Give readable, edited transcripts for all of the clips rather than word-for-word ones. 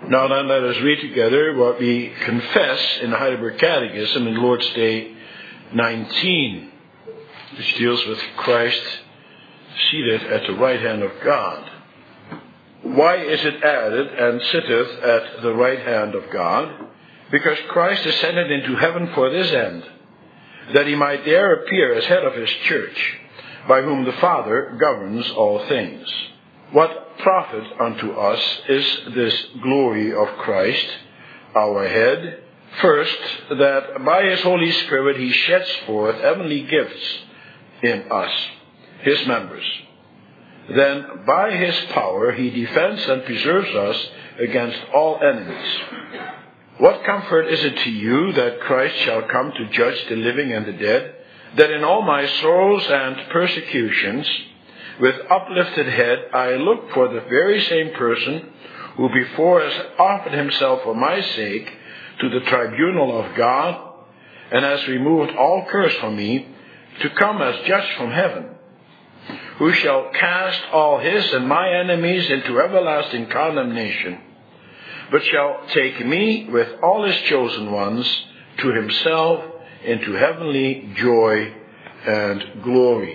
Now then, let us read together what we confess in the Heidelberg Catechism in Lord's Day 19, which deals with Christ seated at the right hand of God. Why is it added, and sitteth at the right hand of God? Because Christ ascended into heaven for this end, that he might there appear as head of his church, by whom the Father governs all things. What profit unto us is this glory of Christ, our head? First, that by his Holy Spirit he sheds forth heavenly gifts in us, his members. Then by his power he defends and preserves us against all enemies. What comfort is it to you that Christ shall come to judge the living and the dead, that in all my sorrows and persecutions, with uplifted head, I look for the very same person who before has offered himself for my sake to the tribunal of God, and has removed all curse from me, to come as judge from heaven, who shall cast all his and my enemies into everlasting condemnation, but shall take me with all his chosen ones to himself into heavenly joy and glory.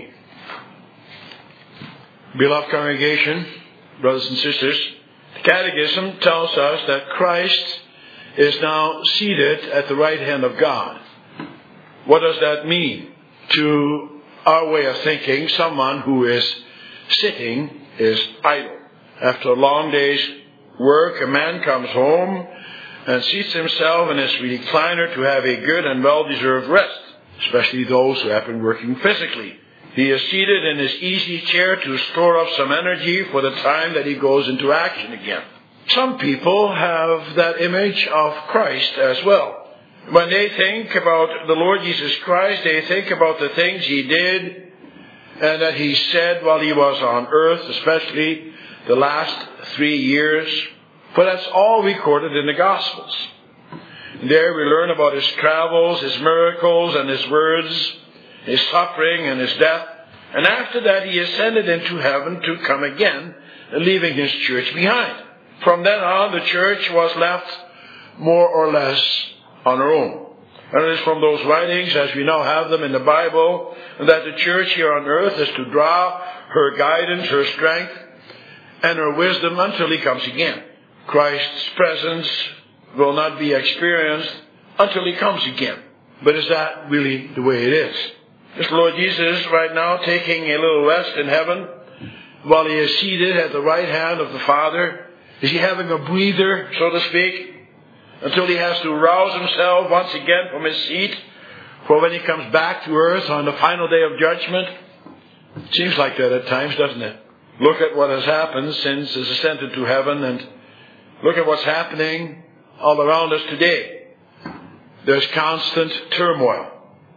Beloved congregation, brothers and sisters, the Catechism tells us that Christ is now seated at the right hand of God. What does that mean? To our way of thinking, someone who is sitting is idle. After a long day's work, a man comes home and seats himself in his recliner to have a good and well-deserved rest, especially those who have been working physically. He is seated in his easy chair to store up some energy for the time that he goes into action again. Some people have that image of Christ as well. When they think about the Lord Jesus Christ, they think about the things he did and that he said while he was on earth, especially the last 3 years. But that's all recorded in the Gospels. There we learn about his travels, his miracles, and his words, his suffering and his death. And after that he ascended into heaven to come again, leaving his church behind. From then on, the church was left more or less on her own. And it is from those writings, as we now have them in the Bible, that the church here on earth is to draw her guidance, her strength, and her wisdom until he comes again. Christ's presence will not be experienced until he comes again. But is that really the way it is? Is Lord Jesus right now taking a little rest in heaven while he is seated at the right hand of the Father? Is he having a breather, so to speak, until he has to rouse himself once again from his seat for when he comes back to earth on the final day of judgment? It seems like that at times, doesn't it? Look at what has happened since his ascent into heaven, and look at what's happening all around us today. There's constant turmoil.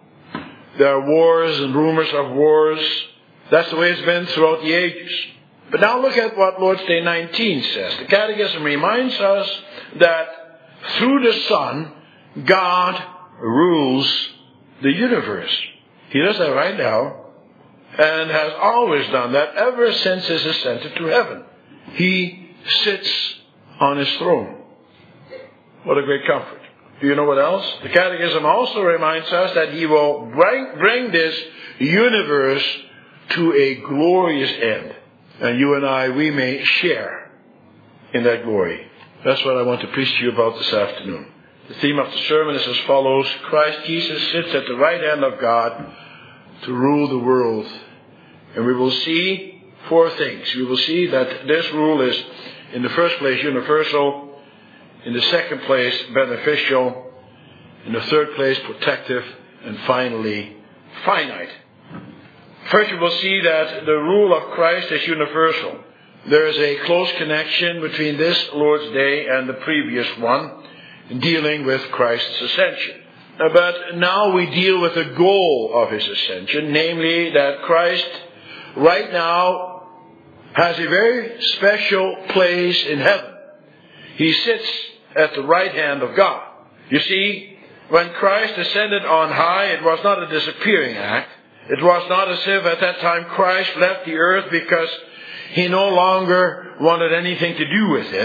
There are wars and rumors of wars. That's the way it's been throughout the ages. But now look at what Lord's Day 19 says. The Catechism reminds us that through the Son, God rules the universe. He does that right now, and has always done that ever since his ascent to heaven. He sits on his throne. What a great comfort. Do you know what else? The Catechism also reminds us that he will bring this universe to a glorious end. And you and I, we may share in that glory. That's what I want to preach to you about this afternoon. The theme of the sermon is as follows: Christ Jesus sits at the right hand of God to rule the world. And we will see 4 things. We will see that this rule is, in the first place, universal. In the second place, beneficial. In the third place, protective. And finally, finite. First, we will see that the rule of Christ is universal. There is a close connection between this Lord's Day and the previous one in dealing with Christ's ascension. But now we deal with the goal of his ascension, namely that Christ right now has a very special place in heaven. He sits at the right hand of God. You see, when Christ ascended on high, it was not a disappearing act. It was not as if at that time Christ left the earth because he no longer wanted anything to do with it,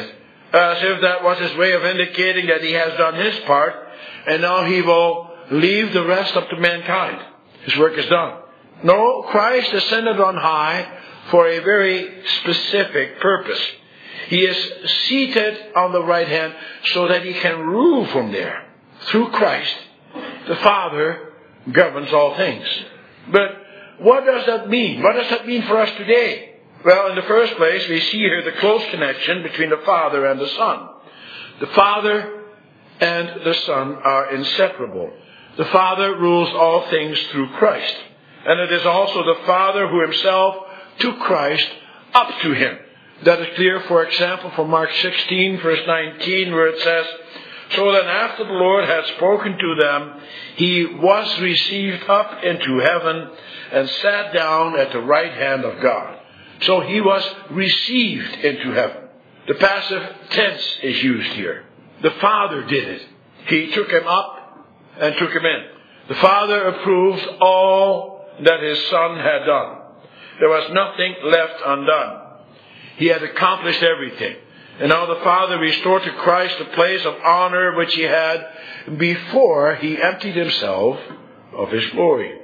as if that was his way of indicating that he has done his part, and now he will leave the rest up to mankind. His work is done. No, Christ ascended on high for a very specific purpose. He is seated on the right hand so that he can rule from there. Through Christ, the Father governs all things. But what does that mean? What does that mean for us today? Well, in the first place, we see here the close connection between the Father and the Son. The Father and the Son are inseparable. The Father rules all things through Christ. And it is also the Father who himself took Christ up to him. That is clear, for example, from Mark 16, verse 19, where it says, "So then after the Lord had spoken to them, he was received up into heaven and sat down at the right hand of God." So he was received into heaven. The passive tense is used here. The Father did it. He took him up and took him in. The Father approved all that his Son had done. There was nothing left undone. He had accomplished everything. And now the Father restored to Christ the place of honor which he had before he emptied himself of his glory.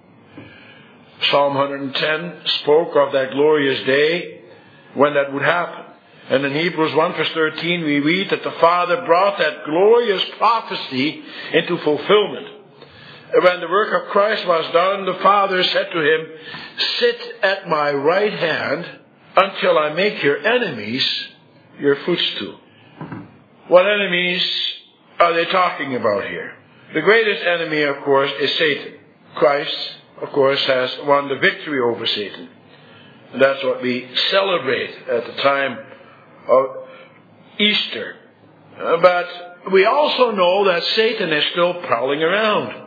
Psalm 110 spoke of that glorious day when that would happen. And in Hebrews 1 verse 13 we read that the Father brought that glorious prophecy into fulfillment. When the work of Christ was done, the Father said to him, "Sit at my right hand until I make your enemies your footstool." What enemies are they talking about here? The greatest enemy, of course, is Satan. Christ, of course, has won the victory over Satan. And that's what we celebrate at the time of Easter. But we also know that Satan is still prowling around.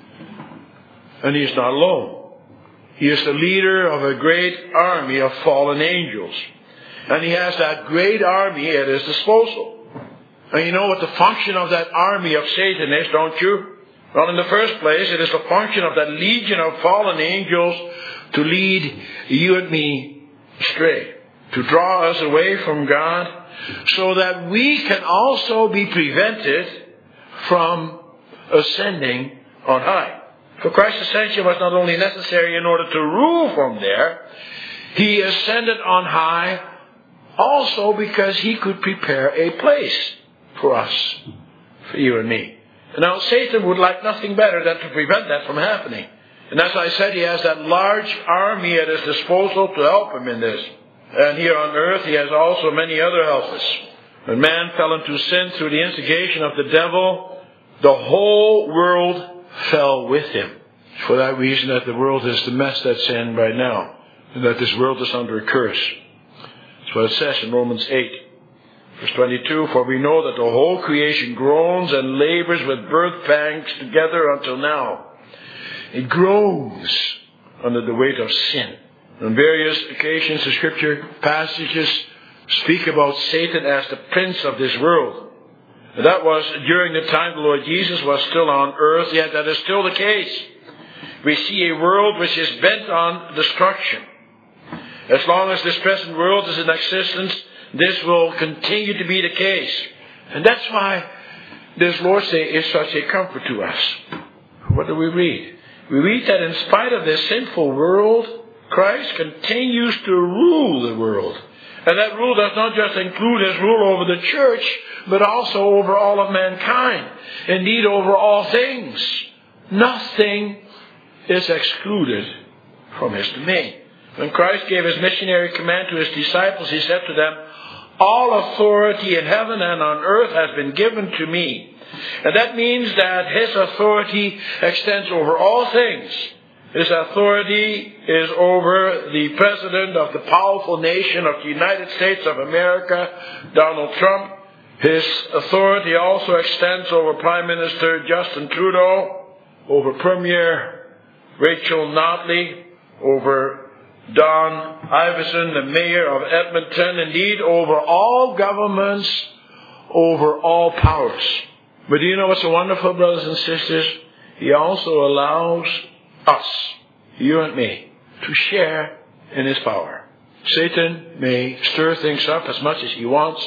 And he's not alone. He is the leader of a great army of fallen angels. And he has that great army at his disposal. And you know what the function of that army of Satan is, don't you? Well, in the first place, it is the function of that legion of fallen angels to lead you and me astray, to draw us away from God, so that we can also be prevented from ascending on high. For Christ's ascension was not only necessary in order to rule from there, he ascended on high also because he could prepare a place for us, for you and me. And now Satan would like nothing better than to prevent that from happening. And as I said, he has that large army at his disposal to help him in this. And here on earth he has also many other helpers. When man fell into sin through the instigation of the devil, the whole world fell with him. For that reason that the world is the mess that's in right now. And that this world is under a curse. That's what it says in Romans 8. Verse 22, "For we know that the whole creation groans and labors with birth pangs together until now." It groans under the weight of sin. On various occasions the scripture passages speak about Satan as the prince of this world. That was during the time the Lord Jesus was still on earth, yet that is still the case. We see a world which is bent on destruction. As long as this present world is in existence, this will continue to be the case. And that's why this Lord's Day is such a comfort to us. What do we read? We read that in spite of this sinful world, Christ continues to rule the world. And that rule does not just include his rule over the church, but also over all of mankind. Indeed, over all things. Nothing is excluded from his domain. When Christ gave his missionary command to his disciples, he said to them, "All authority in heaven and on earth has been given to me." And that means that his authority extends over all things. His authority is over the president of the powerful nation of the United States of America, Donald Trump. His authority also extends over Prime Minister Justin Trudeau, over Premier Rachel Notley, over Don Iverson, the mayor of Edmonton, indeed over all governments, over all powers. But do you know what's so wonderful, brothers and sisters? He also allows us, you and me, to share in his power. Satan may stir things up as much as he wants,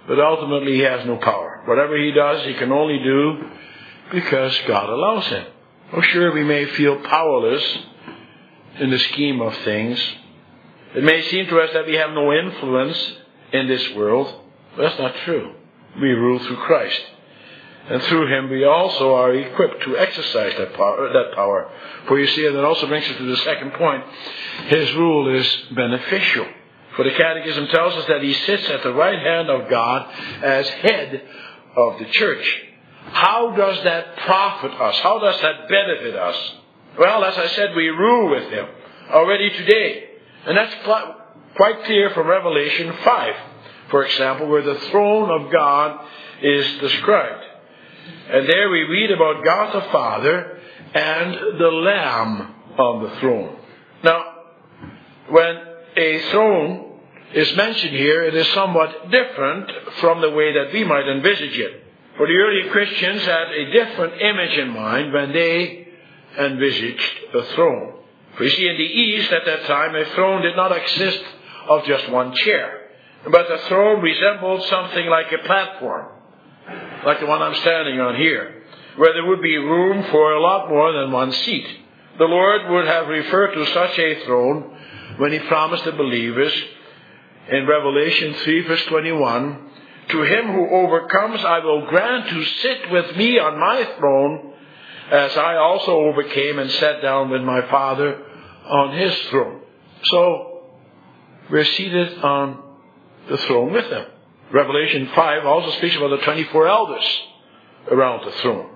but ultimately he has no power. Whatever he does, he can only do because God allows him. Oh, sure, we may feel powerless in the scheme of things. It may seem to us that we have no influence in this world, but that's not true. We rule through Christ. And through him we also are equipped to exercise that power. For you see, and that also brings us to the second point, his rule is beneficial. For the Catechism tells us that he sits at the right hand of God as head of the church. How does that profit us? How does that benefit us? Well, as I said, we rule with him already today. And that's quite clear from Revelation 5, for example, where the throne of God is described. And there we read about God the Father and the Lamb on the throne. Now, when a throne is mentioned here, it is somewhat different from the way that we might envisage it. For the early Christians had a different image in mind when they envisaged a throne. For you see, in the East at that time, a throne did not consist of just one chair. But the throne resembled something like a platform, like the one I'm standing on here, where there would be room for a lot more than one seat. The Lord would have referred to such a throne when he promised the believers in Revelation 3 verse 21, "To him who overcomes I will grant to sit with me on my throne, as I also overcame and sat down with my Father on his throne." So, we're seated on the throne with him. Revelation 5 also speaks about the 24 elders around the throne,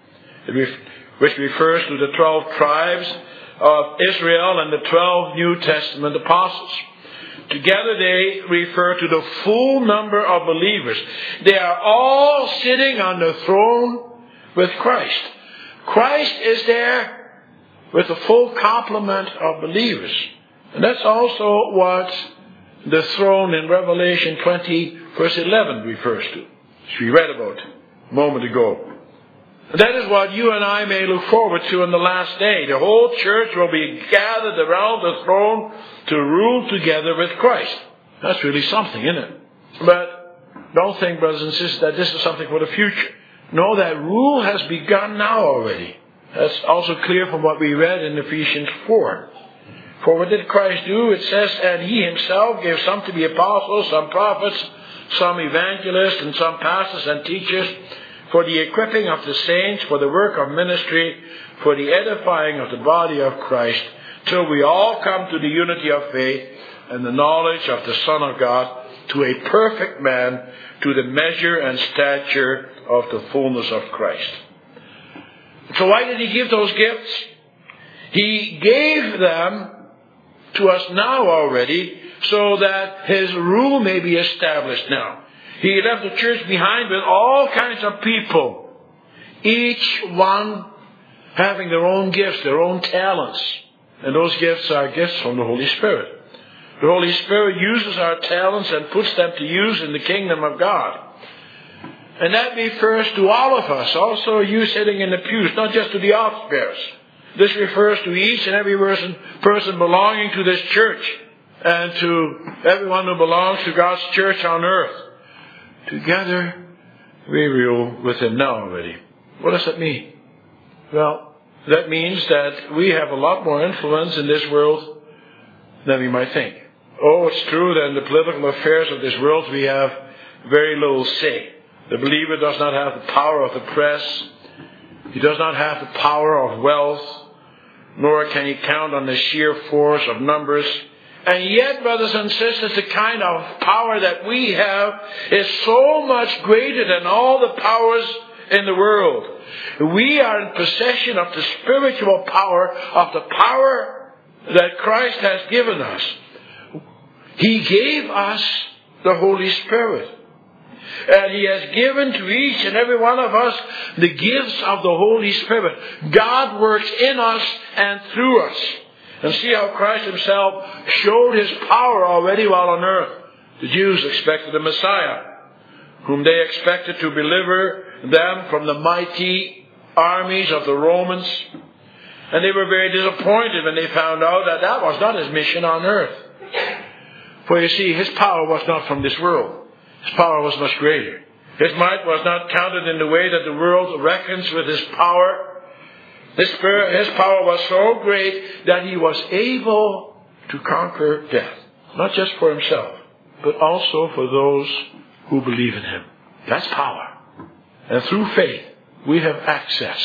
which refers to the 12 tribes of Israel and the 12 New Testament apostles. Together they refer to the full number of believers. They are all sitting on the throne with Christ. Christ is there with a full complement of believers. And that's also what the throne in Revelation 20 verse 11 refers to, which we read about a moment ago. And that is what you and I may look forward to in the last day. The whole church will be gathered around the throne to rule together with Christ. That's really something, isn't it? But don't think, brothers and sisters, that this is something for the future. No, that rule has begun now already. That's also clear from what we read in Ephesians 4. For what did Christ do? It says, "And he himself gave some to be apostles, some prophets, some evangelists, and some pastors and teachers, for the equipping of the saints, for the work of ministry, for the edifying of the body of Christ, till we all come to the unity of faith and the knowledge of the Son of God, to a perfect man, to the measure and stature of the fullness of Christ." So why did he give those gifts? He gave them to us now already, so that his rule may be established now. He left the church behind with all kinds of people, each one having their own gifts, their own talents. And those gifts are gifts from the Holy Spirit. The Holy Spirit uses our talents and puts them to use in the kingdom of God. And that refers to all of us, also you sitting in the pews, not just to the office bearers. This refers to each and every person belonging to this church, and to everyone who belongs to God's church on earth. Together, we rule with him now already. What does that mean? Well, that means that we have a lot more influence in this world than we might think. Oh, it's true that in the political affairs of this world we have very little say. The believer does not have the power of the press. He does not have the power of wealth, nor can he count on the sheer force of numbers. And yet, brothers and sisters, the kind of power that we have is so much greater than all the powers in the world. We are in possession of the spiritual power, of the power that Christ has given us. He gave us the Holy Spirit. And he has given to each and every one of us the gifts of the Holy Spirit. God works in us and through us. And see how Christ himself showed his power already while on earth. The Jews expected a Messiah, whom they expected to deliver them from the mighty armies of the Romans. And they were very disappointed when they found out that that was not his mission on earth. For you see, his power was not from this world. His power was much greater. His might was not counted in the way that the world reckons with his power. His power was so great that he was able to conquer death. Not just for himself, but also for those who believe in him. That's power. And through faith, we have access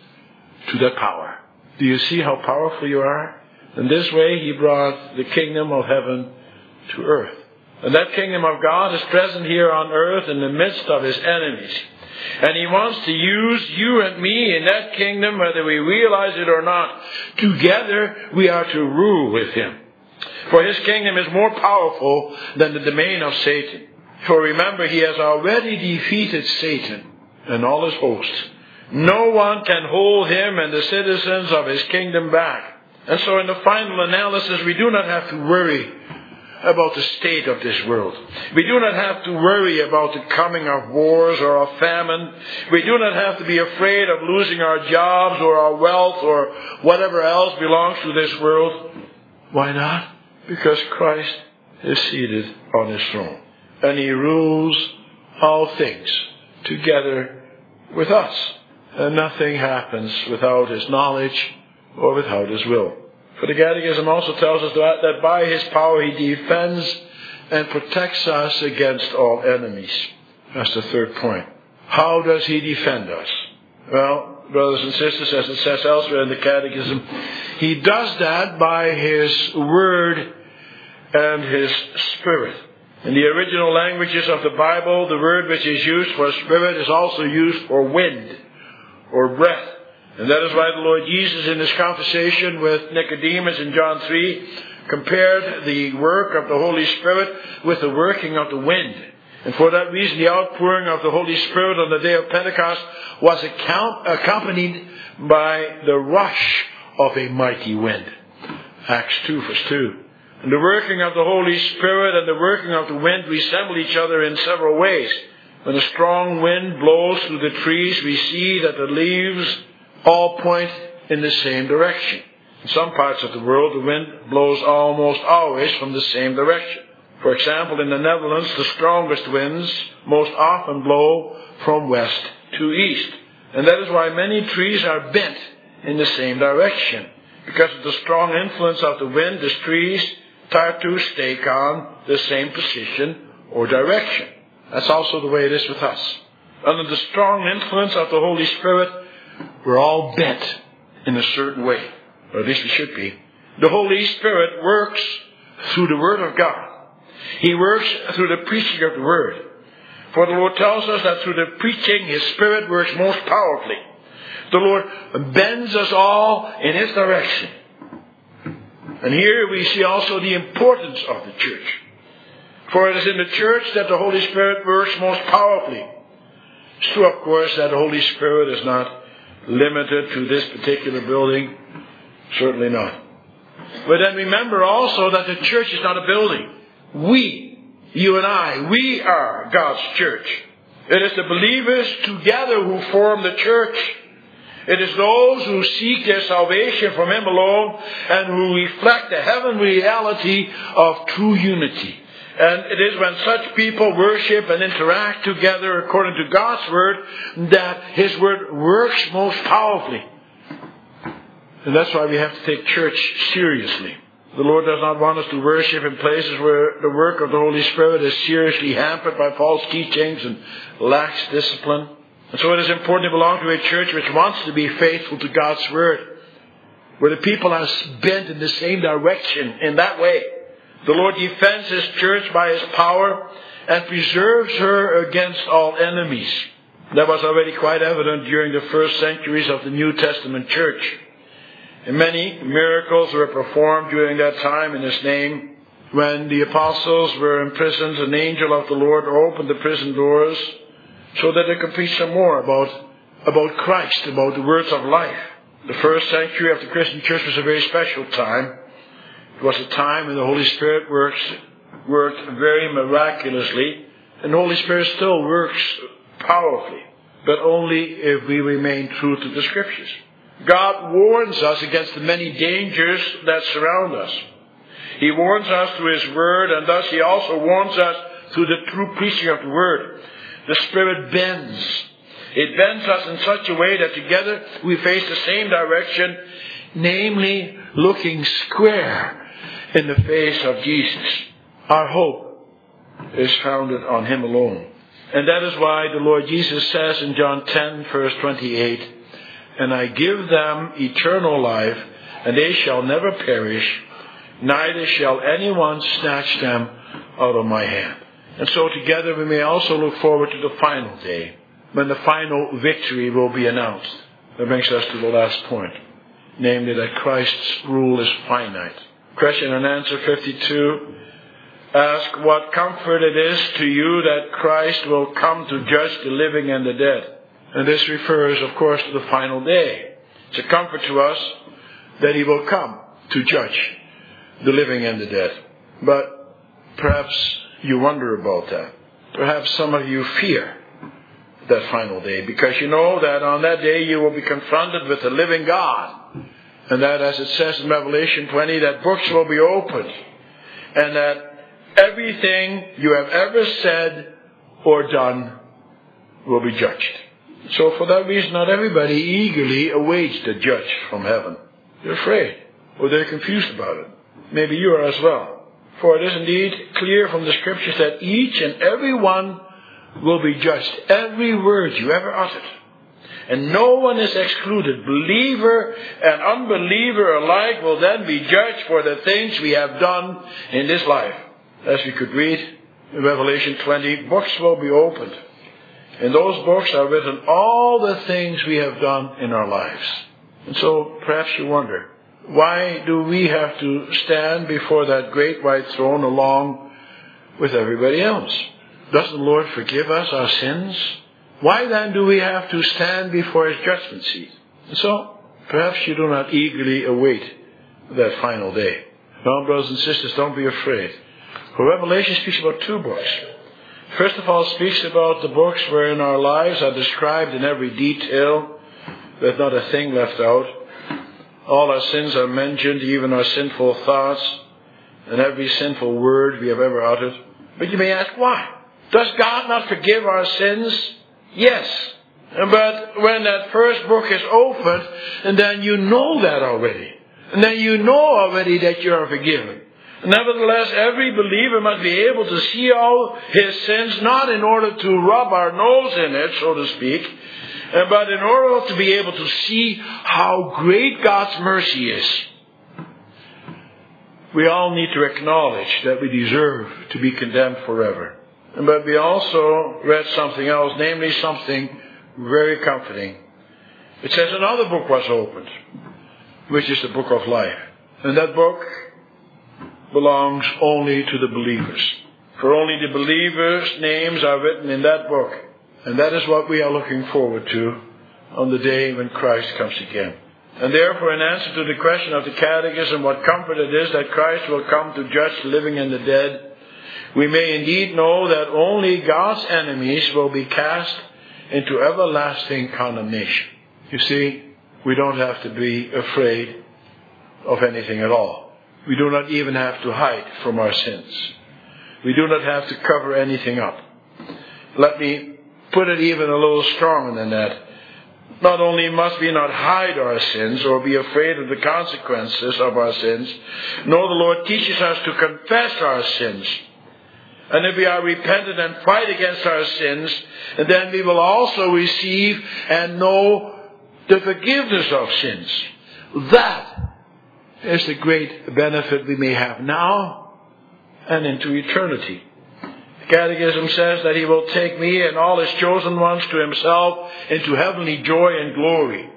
to that power. Do you see how powerful you are? In this way, he brought the kingdom of heaven to earth. And that kingdom of God is present here on earth in the midst of his enemies. And he wants to use you and me in that kingdom, whether we realize it or not. Together, we are to rule with him. For his kingdom is more powerful than the domain of Satan. For remember, he has already defeated Satan and all his hosts. No one can hold him and the citizens of his kingdom back. And so in the final analysis, we do not have to worry about the state of this world. We do not have to worry about the coming of wars or of famine. We do not have to be afraid of losing our jobs or our wealth or whatever else belongs to this world. Why not? Because Christ is seated on his throne. And he rules all things together with us. And nothing happens without his knowledge or without his will. For the Catechism also tells us that by his power he defends and protects us against all enemies. That's the third point. How does he defend us? Well, brothers and sisters, as it says elsewhere in the Catechism, he does that by his word and his spirit. In the original languages of the Bible, the word which is used for spirit is also used for wind or breath. And that is why the Lord Jesus, in his conversation with Nicodemus in John 3, compared the work of the Holy Spirit with the working of the wind. And for that reason, the outpouring of the Holy Spirit on the day of Pentecost was accompanied by the rush of a mighty wind. Acts 2, verse 2. And the working of the Holy Spirit and the working of the wind resemble each other in several ways. When a strong wind blows through the trees, we see that the leaves all point in the same direction. In some parts of the world, the wind blows almost always from the same direction. For example, in the Netherlands, the strongest winds most often blow from west to east. And that is why many trees are bent in the same direction. Because of the strong influence of the wind, the trees start to stake on the same position or direction. That's also the way it is with us. Under the strong influence of the Holy Spirit, we're all bent in a certain way. Or at least we should be. The Holy Spirit works through the Word of God. He works through the preaching of the Word. For the Lord tells us that through the preaching, his Spirit works most powerfully. The Lord bends us all in his direction. And here we see also the importance of the church. For it is in the church that the Holy Spirit works most powerfully. It's true, of course, that the Holy Spirit is not limited to this particular building. Certainly not. But then remember also that the church is not a building. We, you and I, we are God's church. It is the believers together who form the church. It is those who seek their salvation from him alone and who reflect the heavenly reality of true unity. And it is when such people worship and interact together according to God's Word that his Word works most powerfully. And that's why we have to take church seriously. The Lord does not want us to worship in places where the work of the Holy Spirit is seriously hampered by false teachings and lacks discipline. And so it is important to belong to a church which wants to be faithful to God's Word, where the people are bent in the same direction in that way. The Lord defends his church by his power and preserves her against all enemies. That was already quite evident during the first centuries of the New Testament church. And many miracles were performed during that time in his name. When the apostles were imprisoned, an angel of the Lord opened the prison doors so that they could preach some more about Christ, about the words of life. The first century of the Christian church was a very special time. It was a time when the Holy Spirit worked very miraculously, and the Holy Spirit still works powerfully, but only if we remain true to the Scriptures. God warns us against the many dangers that surround us. He warns us through his Word, and thus he also warns us through the true preaching of the Word. The Spirit bends. It bends us in such a way that together we face the same direction, namely looking square in the face of Jesus. Our hope is founded on Him alone. And that is why the Lord Jesus says in John 10, verse 28, "And I give them eternal life, and they shall never perish, neither shall anyone snatch them out of my hand." And so together we may also look forward to the final day, when the final victory will be announced. That brings us to the last point, namely that Christ's rule is finite. Question and answer 52. Ask what comfort it is to you that Christ will come to judge the living and the dead. And this refers, of course, to the final day. It's a comfort to us that He will come to judge the living and the dead. But perhaps you wonder about that. Perhaps some of you fear that final day, because you know that on that day you will be confronted with the living God. And that, as it says in Revelation 20, that books will be opened, and that everything you have ever said or done will be judged. So for that reason, not everybody eagerly awaits the judge from heaven. They're afraid, or they're confused about it. Maybe you are as well. For it is indeed clear from the Scriptures that each and every one will be judged. Every word you ever uttered. And no one is excluded. Believer and unbeliever alike will then be judged for the things we have done in this life. As we could read in Revelation 20, books will be opened. In those books are written all the things we have done in our lives. And so perhaps you wonder, why do we have to stand before that great white throne along with everybody else? Doesn't the Lord forgive us our sins? Why then do we have to stand before His judgment seat? And so perhaps you do not eagerly await that final day. No, brothers and sisters, don't be afraid. For Revelation speaks about two books. First of all, it speaks about the books wherein our lives are described in every detail, with not a thing left out. All our sins are mentioned, even our sinful thoughts, and every sinful word we have ever uttered. But you may ask, why? Does God not forgive our sins? Yes. But when that first book is opened, and then you know that already. And then you know already that you are forgiven. Nevertheless, every believer must be able to see all his sins, not in order to rub our nose in it, so to speak, but in order to be able to see how great God's mercy is. We all need to acknowledge that we deserve to be condemned forever. But we also read something else, namely something very comforting. It says another book was opened, which is the book of life. And that book belongs only to the believers. For only the believers' names are written in that book. And that is what we are looking forward to on the day when Christ comes again. And therefore, in answer to the question of the Catechism, what comfort it is that Christ will come to judge the living and the dead, we may indeed know that only God's enemies will be cast into everlasting condemnation. You see, we don't have to be afraid of anything at all. We do not even have to hide from our sins. We do not have to cover anything up. Let me put it even a little stronger than that. Not only must we not hide our sins or be afraid of the consequences of our sins, nor the Lord teaches us to confess our sins. And if we are repentant and fight against our sins, then we will also receive and know the forgiveness of sins. That is the great benefit we may have now and into eternity. The Catechism says that He will take me and all His chosen ones to Himself into heavenly joy and glory.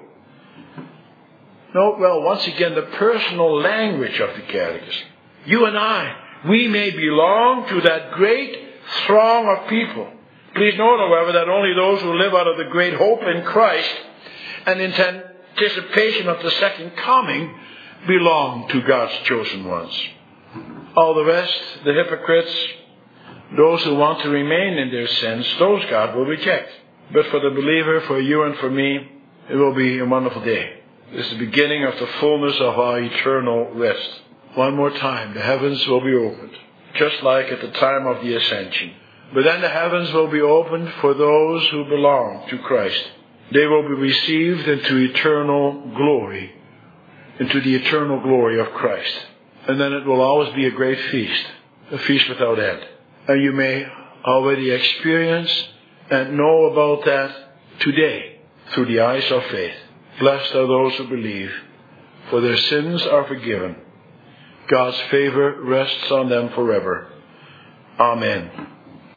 Note well, once again, the personal language of the Catechism. You and I, we may belong to that great throng of people. Please note, however, that only those who live out of the great hope in Christ and in anticipation of the second coming belong to God's chosen ones. All the rest, the hypocrites, those who want to remain in their sins, those God will reject. But for the believer, for you and for me, it will be a wonderful day. This is the beginning of the fullness of our eternal rest. One more time, the heavens will be opened, just like at the time of the ascension. But then the heavens will be opened for those who belong to Christ. They will be received into eternal glory, into the eternal glory of Christ. And then it will always be a great feast, a feast without end. And you may already experience and know about that today through the eyes of faith. Blessed are those who believe, for their sins are forgiven. God's favor rests on them forever. Amen.